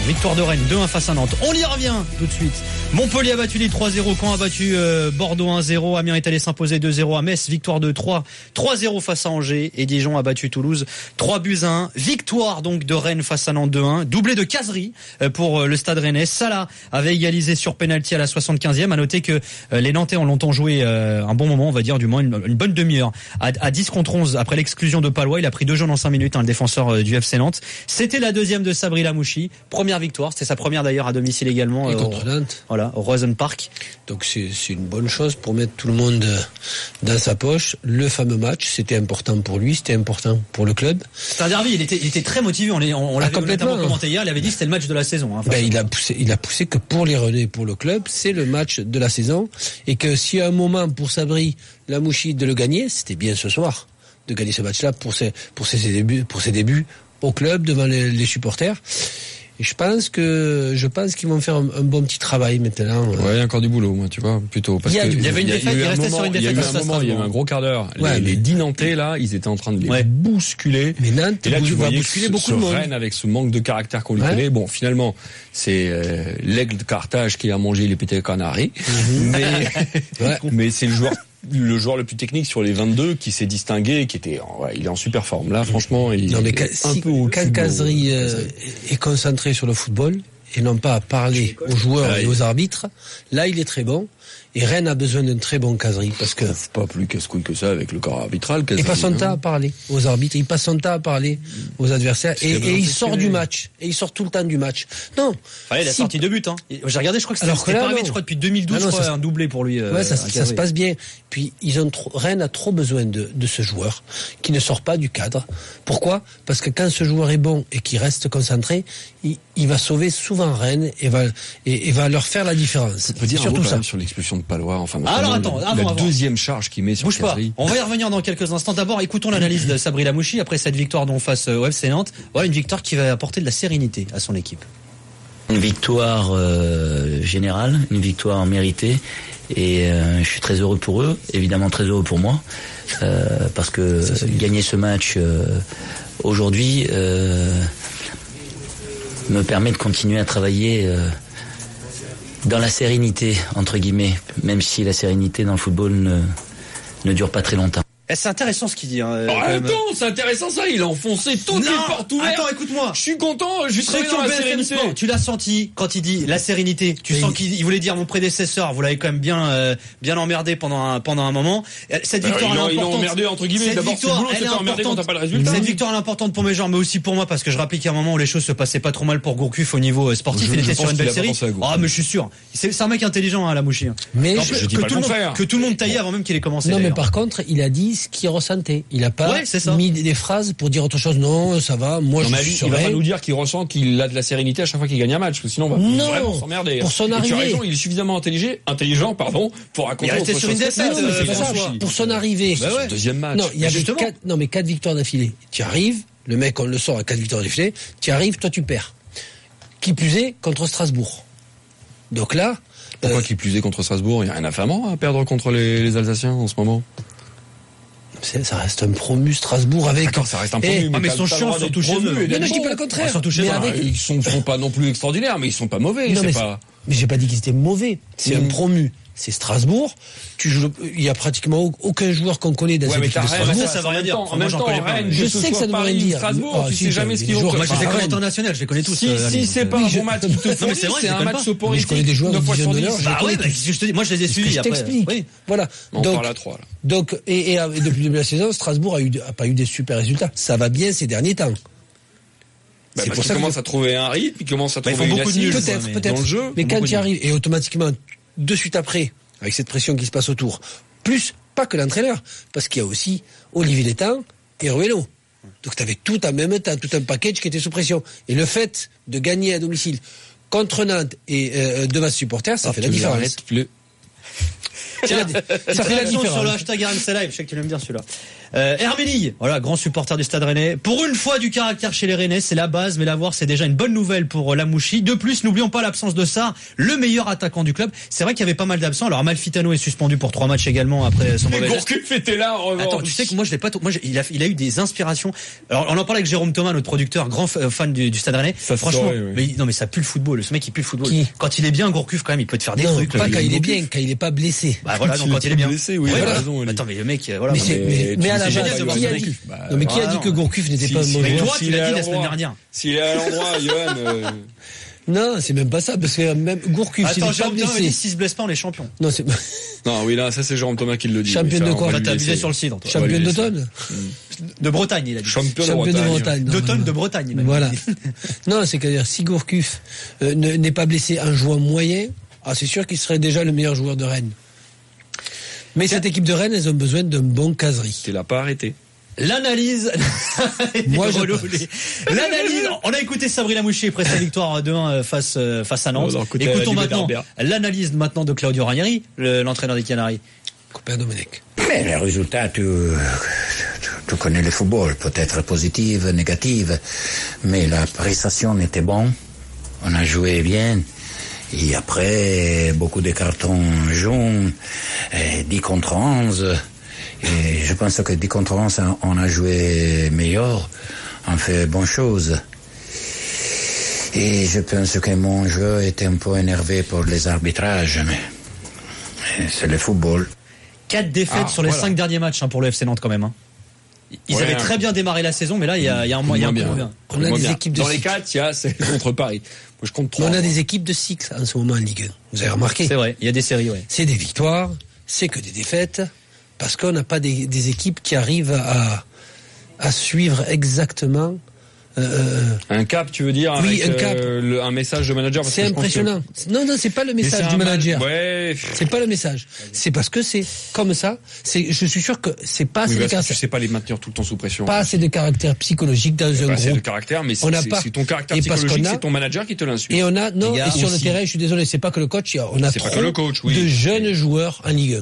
Victoire de Rennes 2-1 face à Nantes. On y revient tout de suite. Montpellier a battu Lille 3-0. Caen a battu Bordeaux 1-0. Amiens est allé s'imposer 2-0 à Metz. Victoire de 3-0 face à Angers. Et Dijon a battu Toulouse 3-1. Victoire donc de Rennes face à Nantes 2-1. Doublé de Cazerie pour le Stade Rennais. Salah avait égalisé sur pénalty à la 75e. À noter que les Nantais ont longtemps joué un bon moment, on va dire du moins une bonne demi-heure. À 10 contre 11 après l'exclusion de Palois. Il a pris 2 jaunes en 5 minutes, le défenseur du FC Nantes. C'était la deuxième de Sabri Lamouchi. Première victoire, c'était sa première d'ailleurs à domicile également. Et contre Nantes. Voilà, au Roison Park. Donc c'est une bonne chose pour mettre tout le monde dans sa poche. Le fameux match, c'était important pour lui, c'était important pour le club. C'est un derby, il était très motivé. On l'avait notamment commenté hier. Il avait dit que c'était le match de la saison. Il a poussé que pour les Rennais, pour le club, c'est le match de la saison, et que s'il y a un moment pour Sabri Lamouchi de le gagner, c'était bien ce soir de gagner ce match-là pour ses débuts au club devant les supporters. Et je pense qu'ils vont faire un bon petit travail maintenant. Ouais, il y a encore du boulot, moi, tu vois, plutôt. Parce il y avait une défaite, il restait sur une défaite. Il y a eu un gros quart d'heure. Les 10 Nantais, là, ils étaient en train de les bousculer. Mais Nantes, et là, tu voyais bousculer beaucoup de monde. Rennes, avec ce manque de caractère qu'on lui connaît. Bon, finalement, c'est l'aigle de Carthage qui a mangé les pétés canaris. Mais c'est le joueur le plus technique sur les 22 qui s'est distingué, il est en super forme. Là, franchement, quand Cazerie est concentré sur le football et non pas à parler aux joueurs et aux arbitres, là, il est très bon. Et Rennes a besoin d'un très bon Cazerie, parce que pas plus casse-couille que ça avec le corps arbitral. Il passe son temps à parler aux arbitres, il passe son temps à parler aux adversaires, et il sort du match, et il sort tout le temps du match. Non. Il a sorti 2 buts, hein. J'ai regardé, je crois que c'était pas arrivé, je crois, depuis 2012, un doublé pour lui. Ça se passe bien. Puis Rennes a trop besoin de ce joueur qui ne sort pas du cadre. Pourquoi? Parce que quand ce joueur est bon et qu'il reste concentré, il va sauver souvent Rennes et va leur faire la différence. On peut dire surtout ça sur l'expulsion de Palois. Alors attends, la deuxième charge qu'il met sur Cazerie. On va y revenir dans quelques instants. D'abord, écoutons l'analyse de Sabri Lamouchi après cette victoire dont face au FC Nantes. Voilà, une victoire qui va apporter de la sérénité à son équipe. Une victoire générale, une victoire méritée, et je suis très heureux pour eux, évidemment très heureux pour moi, parce que gagner ce match aujourd'hui me permet de continuer à travailler dans la sérénité, entre guillemets, même si la sérénité dans le football ne dure pas très longtemps. C'est intéressant ce qu'il dit. Attends, c'est intéressant ça, il a enfoncé toutes les portes ouvertes. Attends, écoute-moi. Je suis content, je suis dans la sérénité. Tu l'as senti quand il dit la sérénité. Tu sens qu'il voulait dire mon prédécesseur. Vous l'avez quand même bien emmerdé pendant un moment. Cette victoire est importante. Il a emmerdé entre guillemets. D'abord, c'est le boulot, c'est emmerdé quand t'as pas le résultat. Cette victoire est importante pour mes gens, mais aussi pour moi, parce que je rappelle qu'à un moment où les choses se passaient pas trop mal pour Gourcuff au niveau sportif, il était sur une belle série. Mais je suis sûr. C'est un mec intelligent, la Mouchi. Mais que tout le monde taillait avant même qu'il ait commencé. Non, mais par contre, il a dit ce qu'il ressentait. Il n'a pas mis des phrases pour dire autre chose. Non, ça va. Moi, je suis serein. Il va pas nous dire qu'il ressent qu'il a de la sérénité à chaque fois qu'il gagne un match, parce que sinon on va vraiment s'emmerder. Pour son arrivée. Tu as raison, il est suffisamment intelligent, pour raconter autre chose. Sur une défaite. Pour son arrivée. Deuxième match. Non, il y avait 4 victoires d'affilée. Tu arrives, le mec, on le sort à 4 victoires d'affilée. Tu arrives, toi, tu perds. Qui plus est, contre Strasbourg. Donc là. Pourquoi qui plus est contre Strasbourg? Il n'y a rien à perdre contre les Alsaciens en ce moment. Ça reste un promu Strasbourg avec. D'accord, ça reste un promu. Mais ils sont chiants surtout chez eux. Mais je dis pas le contraire. Ils sont pas non plus extraordinaires, mais ils sont pas mauvais. Mais j'ai pas dit qu'ils étaient mauvais. C'est un promu. C'est Strasbourg. Il y a pratiquement aucun joueur qu'on connaît dans cette équipe de Strasbourg. Ça veut rien dire. En même temps, je sais que ça ne veut rien dire. Strasbourg, tu sais jamais ce qu'ils vont faire. Moi, j'ai fait international, je les connais tous. Si c'est pas un bon match qui te fournit, c'est un match soporifique. Je connais des joueurs de division d'honneur. Moi, je les ai suivis. Je t'explique. Voilà. On parle à 3, là. Donc, et depuis le début de la saison, Strasbourg a pas eu des super résultats. Ça va bien ces derniers temps. C'est pour ça qu'il commence à trouver un rythme, il commence à trouver une assise peut-être dans le jeu. Mais quand tu arrives, et automatiquement, de suite après, avec cette pression qui se passe autour, plus, pas que l'entraîneur, parce qu'il y a aussi Olivier Létang et Ruello. Donc tu avais tout en même temps, tout un package qui était sous pression. Et le fait de gagner à domicile contre Nantes et devant ses supporters, ça fait la différence. Ça fait la différence. Sur le hashtag RMC Live, je sais que tu l'aimes bien celui-là. Herménie, voilà, grand supporter du Stade Rennais. Pour une fois du caractère chez les Rennais, c'est la base, mais l'avoir c'est déjà une bonne nouvelle pour Lamouchi. De plus, n'oublions pas l'absence de Sarr, le meilleur attaquant du club. C'est vrai qu'il y avait pas mal d'absents. Alors Amalfitano est suspendu pour 3 matchs également après son mauvais geste. Gourcuff était là en revanche. Attends, tu sais que moi je l'ai pas il a eu des inspirations. Alors on en parlait avec Jérôme Thomas, notre producteur, grand fan du Stade Rennais. Franchement, mais ça pue le football. Ce mec il pue le football. Quand il est bien, Gourcuff quand même, il peut te faire des trucs. Pas quand il est bien, quand il est pas blessé. Bah voilà, donc quand il est bien. Blessé, oui, voilà. Raison, attends, mais le mec, voilà. Mais à la base, qui a dit qui a dit que Gourcuff n'était pas bon? Mais toi, tu l'as dit la semaine dernière. S'il est à l'endroit, Johan. Non, c'est même pas ça, parce que même Gourcuff, s'il est pas blessé. S'il se blesse pas, on est champion. Non, c'est non, oui, là, ça c'est Jérôme Thomas qui le dit. Champion de quoi? T'as abusé sur le cidre. Champion d'automne? De Bretagne, il a dit. Champion de Bretagne. D'automne de Bretagne. Voilà. Non, c'est-à-dire, si Gourcuff n'est pas blessé un joueur moyen, c'est sûr qu'il serait déjà le meilleur joueur de Rennes. Mais cette équipe de Rennes, elles ont besoin d'un bon caserie. Tu l'as pas arrêté. L'analyse. L'analyse. On a écouté Sabri Lamouchi après sa victoire 2-1 face à Nantes. Écoutons maintenant l'analyse de Claudio Ranieri, l'entraîneur des Canaries. Copain Domenech. Mais les résultats, tu connais le football, peut-être positive, négative, mais la prestation était bonne. On a joué bien. Et après, beaucoup de cartons jaunes, 10 contre 11. Et je pense que 10 contre 11, on a joué meilleur, on fait bonne chose. Et je pense que mon jeu était un peu énervé pour les arbitrages, mais c'est le football. 4 défaites sur les 5 derniers matchs pour le FC Nantes quand même. Ils avaient très bien démarré la saison, mais là, il y a un moyen. On a des équipes de dans les 4, il y a c'est contre Paris. Moi, je compte 3. On a des équipes de cycle en ce moment en Ligue 1. Vous avez remarqué? C'est vrai, il y a des séries, C'est des victoires, c'est que des défaites, parce qu'on n'a pas des équipes qui arrivent à suivre exactement. Un cap, tu veux dire? Oui, avec, un cap. Un message de manager. C'est impressionnant. Non, c'est pas le message du manager. Ouais. C'est pas le message. C'est parce que c'est comme ça. Je suis sûr que c'est pas assez de caractère. Tu sais pas les maintenir tout le temps sous pression. Pas assez de caractère psychologique dans un groupe. Pas assez de caractère, mais c'est ton caractère psychologique, c'est ton manager qui te l'insulte. Et on a, et sur le terrain, je suis désolé, c'est pas que le coach, on a trop de jeunes joueurs en Ligue 1.